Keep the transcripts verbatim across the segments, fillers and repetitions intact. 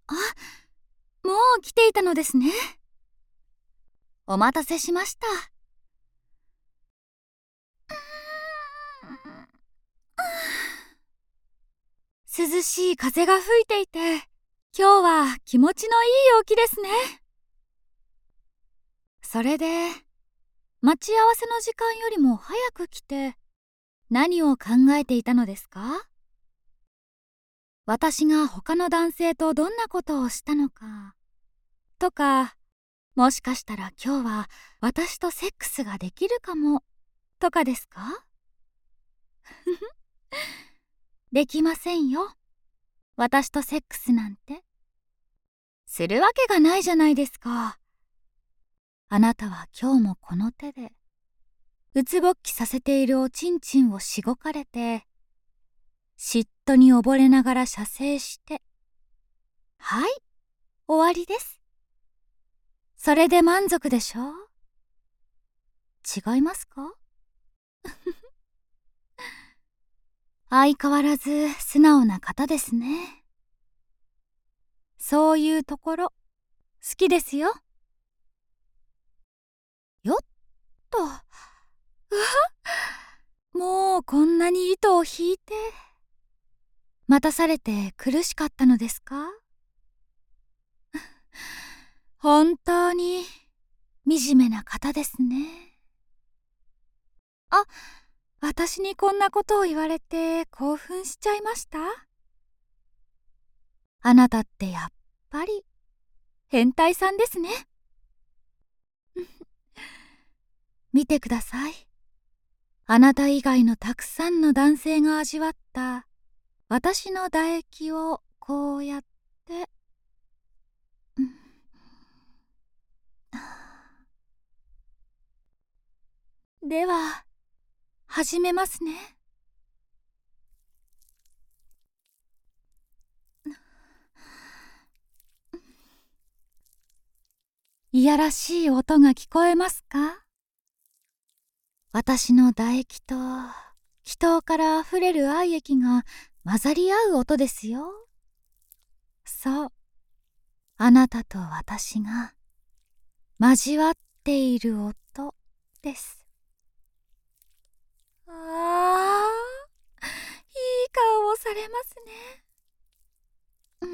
あ、もう来ていたのですね。お待たせしました。涼しい風が吹いていて、今日は気持ちのいい陽気ですね。それで、待ち合わせの時間よりも早く来て、何を考えていたのですか？私が他の男性とどんなことをしたのか、とか、もしかしたら今日は私とセックスができるかも、とかですか？できませんよ。私とセックスなんて。するわけがないじゃないですか。あなたは今日もこの手で、うつぼっきさせているおちんちんをしごかれて、嫉妬に溺れながら射精して、はい、終わりです。それで満足でしょう？違いますか？相変わらず素直な方ですね。そういうところ、好きですよ。よっと。うわ、もうこんなに糸を引いて。待たされて苦しかったのですか？本当に惨めな方ですね。あ、私にこんなことを言われて興奮しちゃいました？あなたってやっぱり変態さんですね。見てください。あなた以外のたくさんの男性が味わった私の唾液をこうやって、うん、では始めますね。いやらしい音が聞こえますか？私の唾液と気筒からあふれる愛液が混ざり合う音ですよ。そう、あなたと私が交わっている音です。ああ、いい顔をされますね。うん、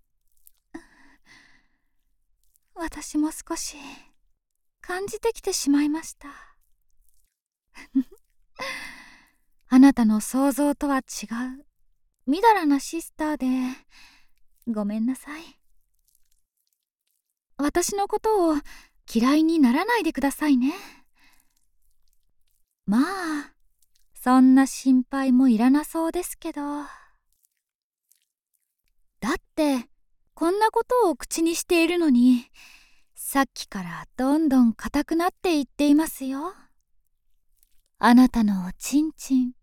私も少し感じてきてしまいました。あなたの想像とは違うみだらなシスターでごめんなさい。私のことを嫌いにならないでくださいね。まあ、そんな心配もいらなそうですけど。だって、こんなことを口にしているのに、さっきからどんどん硬くなっていっていますよ。あなたのおちんちん。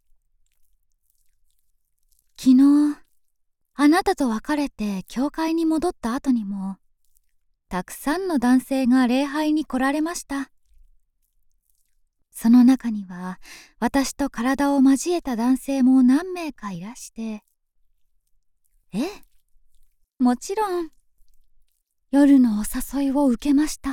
昨日、あなたと別れて教会に戻った後にも、たくさんの男性が礼拝に来られました。その中には、私と体を交えた男性も何名かいらして、ええ、もちろん、夜のお誘いを受けました。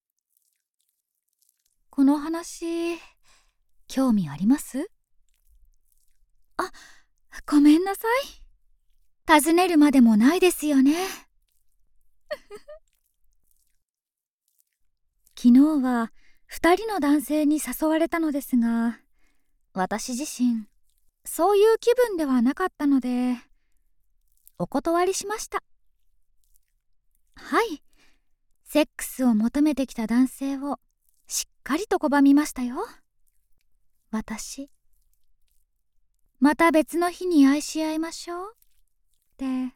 この話、興味あります？あ、ごめんなさい。尋ねるまでもないですよね。昨日は二人の男性に誘われたのですが、私自身、そういう気分ではなかったので、お断りしました。はい、セックスを求めてきた男性をしっかりと拒みましたよ。私、また別の日に愛し合いましょうって、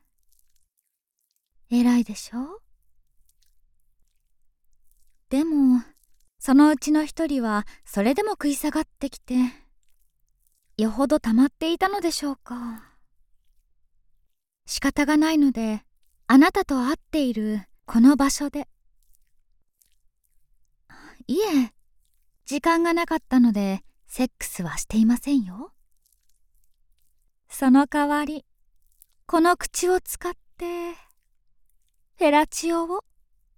偉いでしょ？でも、そのうちの一人はそれでも食い下がってきて、よほど溜まっていたのでしょうか。仕方がないので、あなたと会っているこの場所で。いえ、時間がなかったので、セックスはしていませんよ。その代わり、この口を使ってフェラチオを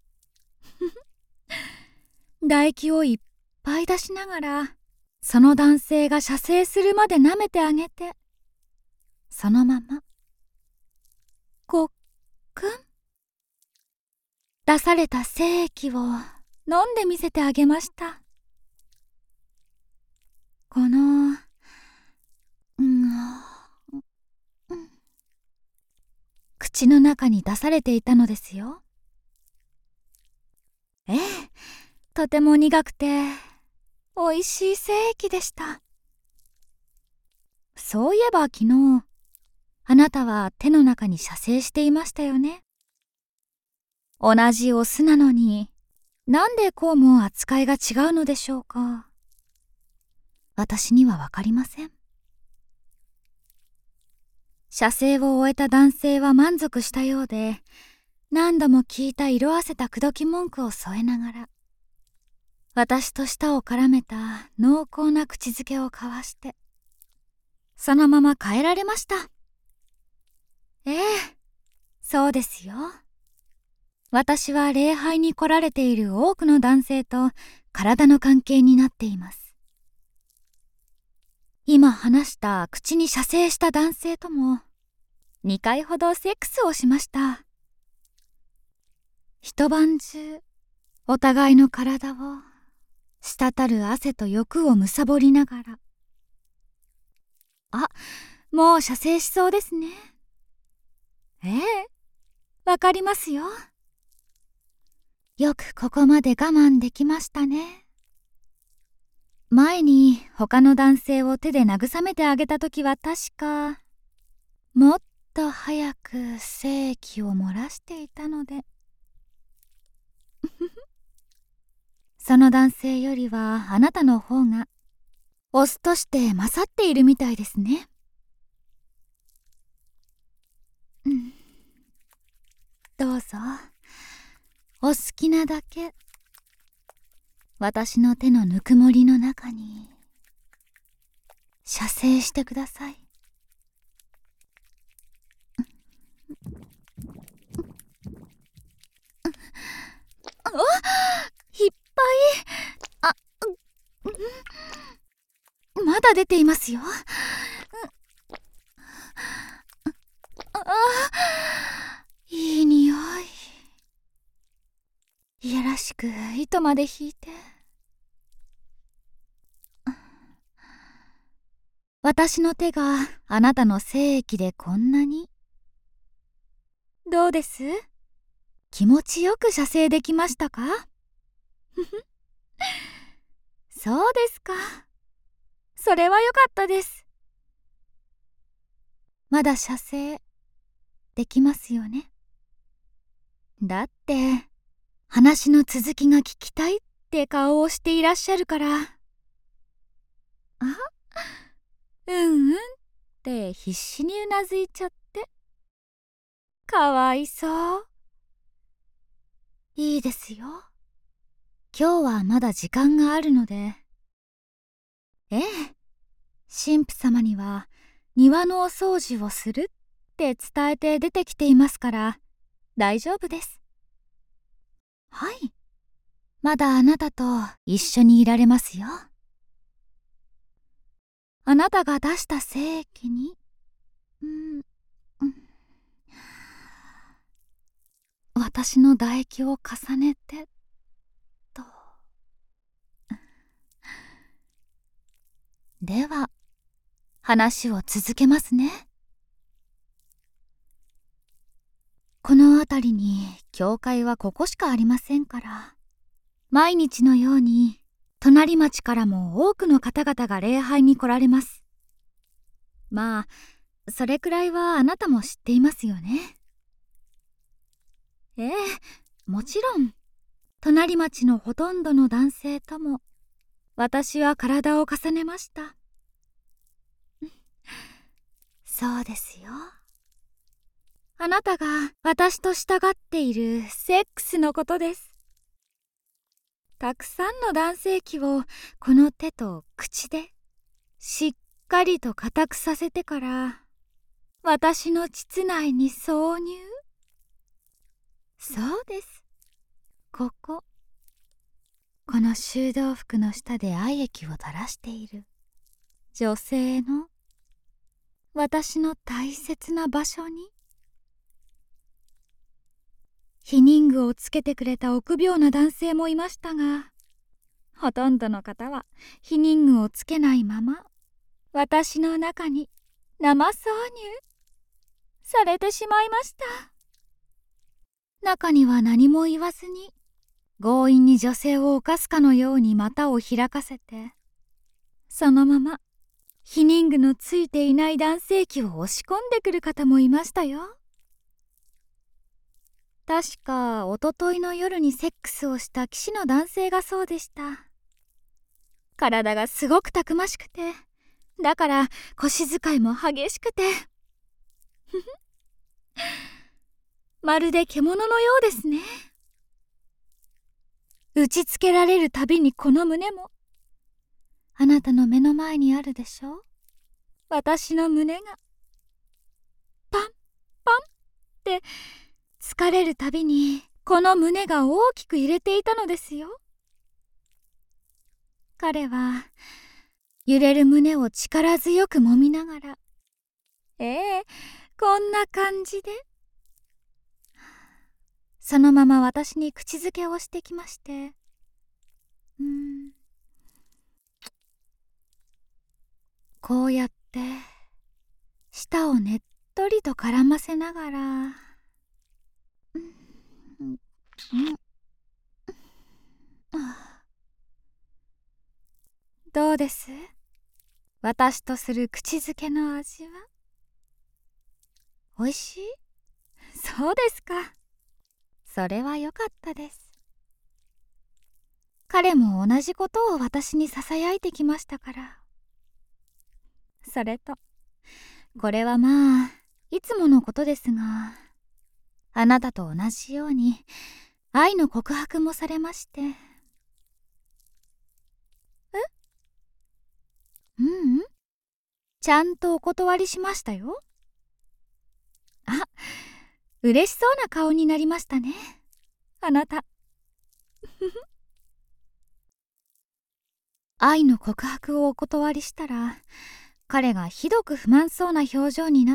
唾液をいっぱい出しながら、その男性が射精するまで舐めてあげて、そのままごっくん、出された精液を飲んでみせてあげました。この、うん、うん、口の中に出されていたのですよ。ええ、とても苦くておいしい精液でした。そういえば昨日、あなたは手の中に射精していましたよね。同じオスなのに、なんでこうも扱いが違うのでしょうか。私にはわかりません。射精を終えた男性は満足したようで、何度も聞いた色あせた口説き文句を添えながら、私と舌を絡めた濃厚な口づけを交わして、そのまま帰られました。ええ、そうですよ。私は礼拝に来られている多くの男性と体の関係になっています。今話した口に射精した男性ともにかいほどセックスをしました。一晩中お互いの体を滴る汗と欲をむさぼりながら。あ、もう射精しそうですね。ええ、わかりますよ。よくここまで我慢できましたね。前に他の男性を手で慰めてあげたときは確か、もっと早く精液を漏らしていたので。その男性よりはあなたの方がオスとして勝っているみたいですね。うん、どうぞお好きなだけ私の手のぬくもりの中に射精してください。あ、いっぱい。あ、うん、まだ出ていますよ。あ、いい匂い。いやらしく糸まで引いて。私の手があなたの精液でこんなに。どうです？気持ちよく射精できましたか？そうですか。それはよかったです。まだ射精できますよね。だって話の続きが聞きたいって顔をしていらっしゃるから。あ、うんうんって必死にうなずいちゃって。かわいそう。いいですよ。今日はまだ時間があるので。ええ、神父様には庭のお掃除をするって伝えて出てきていますから大丈夫です。はい、まだあなたと一緒にいられますよ。あなたが出した精液に、うん、うん、私の唾液を重ねてと。では話を続けますね。この辺りに教会はここしかありませんから、毎日のように隣町からも多くの方々が礼拝に来られます。まあそれくらいはあなたも知っていますよね。ええ、もちろん隣町のほとんどの男性とも私は体を重ねました。そうですよ。あなたが私と従っているセックスのことです。たくさんの男性器をこの手と口でしっかりと固くさせてから私の膣内に挿入。 そうです。ここ。この修道服の下で愛液を垂らしている女性の、私の大切な場所に。避妊具をつけてくれた臆病な男性もいましたが、ほとんどの方は避妊具をつけないまま私の中に生挿入されてしまいました。中には何も言わずに強引に女性を犯すかのように股を開かせて、そのまま避妊具のついていない男性器を押し込んでくる方もいましたよ。確かおとといの夜にセックスをした騎士の男性がそうでした。体がすごくたくましくて、だから腰使いも激しくてまるで獣のようですね。打ちつけられるたびにこの胸も、あなたの目の前にあるでしょ。私の胸がパンパンって疲れるたびにこの胸が大きく揺れていたのですよ。彼は揺れる胸を力強く揉みながら、ええ、こんな感じで、そのまま私に口づけをしてきまして、うーんこうやって舌をねっとりと絡ませながら、うんうんどうです？私とする口づけの味は。おいしい？そうですか。それはよかったです。彼も同じことを私にささやいてきましたから。それと、これはまあいつものことですが、あなたと同じように愛の告白もされまして。え？ううん、ちゃんとお断りしましたよ。あ、嬉しそうな顔になりましたね、あなた愛の告白をお断りしたら、彼がひどく不満そうな表情になって、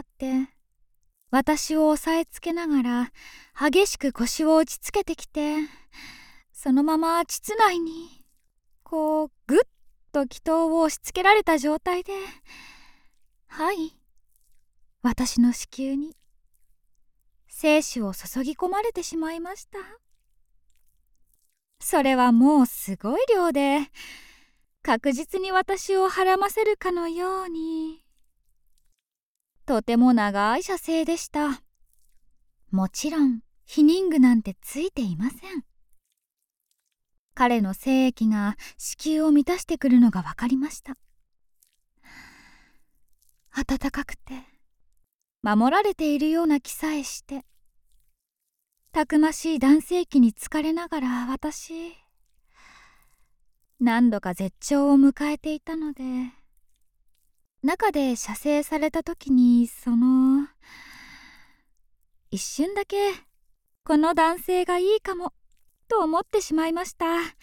私を押さえつけながら激しく腰を打ちつけてきて、そのまま膣内にこうぐっと気筒を押しつけられた状態で、はい、私の子宮に精子を注ぎ込まれてしまいました。それはもうすごい量で、確実に私をはらませるかのように、とても長い射精でした。もちろん避妊具なんてついていません。彼の精液が子宮を満たしてくるのが分かりました。暖かくて守られているような気さえして、たくましい男性器に疲れながら私、何度か絶頂を迎えていたので、中で射精された時に、その一瞬だけこの男性がいいかもと思ってしまいました。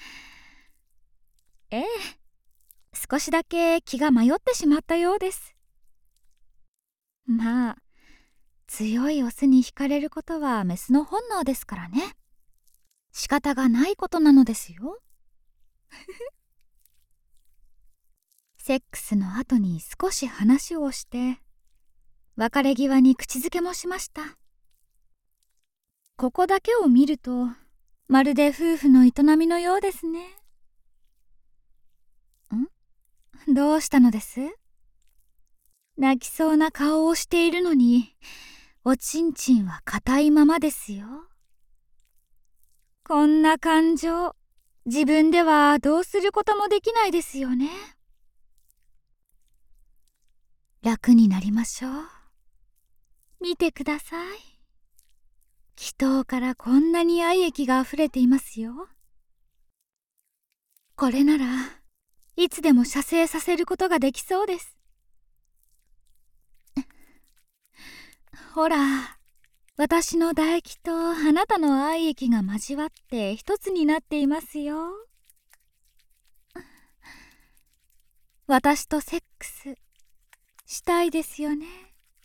ええ、少しだけ気が迷ってしまったようです。まあ強いオスに惹かれることはメスの本能ですからね。仕方がないことなのですよセックスの後に少し話をして、別れ際に口づけもしました。ここだけを見るとまるで夫婦の営みのようですね。ん？どうしたのです？泣きそうな顔をしているのに、おちんちんは硬いままですよ。こんな感情、自分ではどうすることもできないですよね。楽になりましょう。見てください。気筒からこんなに愛液があふれていますよ。これならいつでも射精させることができそうです。ほら、 私の唾液とあなたの愛液が交わって一つになっていますよ。私とセックスしたいですよね。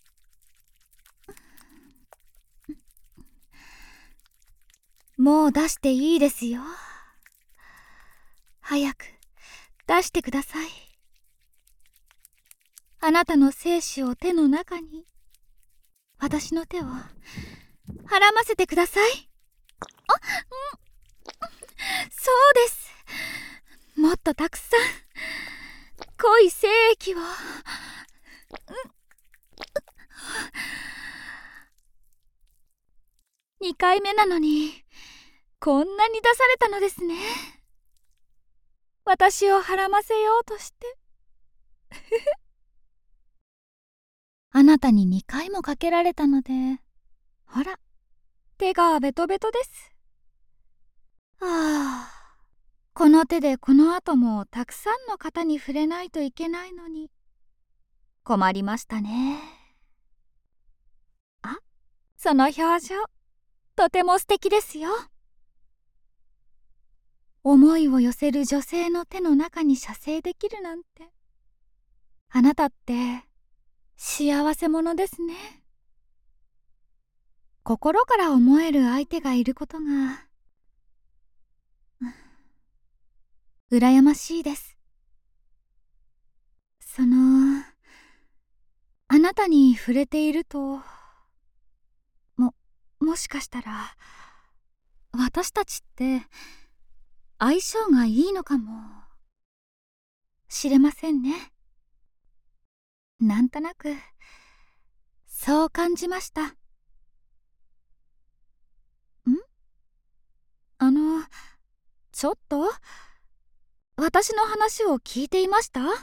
もう出していいですよ。早く出してください。あなたの精子を手の中に、私の手をはらませてください。あ、うん、そうです。もっとたくさん濃い精液を、うん、にかいめなのにこんなに出されたのですね。私をはらませようとしてあなたににかいもかけられたので、ほら、手がベトベトです。ああ、この手でこの後もたくさんの方に触れないといけないのに困りましたね。あ、その表情、とても素敵ですよ。思いを寄せる女性の手の中に射精できるなんて、あなたって幸せ者ですね。心から思える相手がいることが羨ましいです。その、あなたに触れていると、も、もしかしたら私たちって相性がいいのかもしれませんね。なんとなくそう感じました。ん？あの、ちょっと私の話を聞いていました？う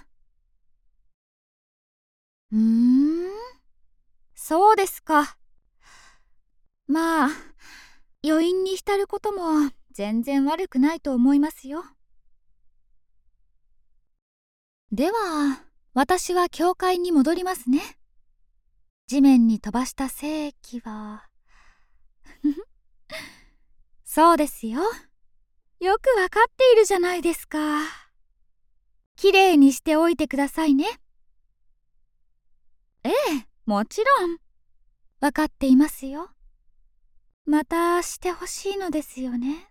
ーん、そうですか。まあ、余韻に浸ることも全然悪くないと思いますよ。では、私は教会に戻りますね。地面に飛ばした精液はそうですよ。よくわかっているじゃないですか。きれいにしておいてくださいね。ええ、もちろん。わかっていますよ。またしてほしいのですよね。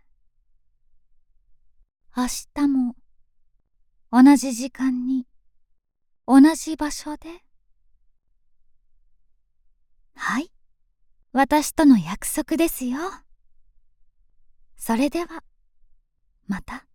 明日も同じ時間に同じ場所で。はい、私との約束ですよ。それではまた。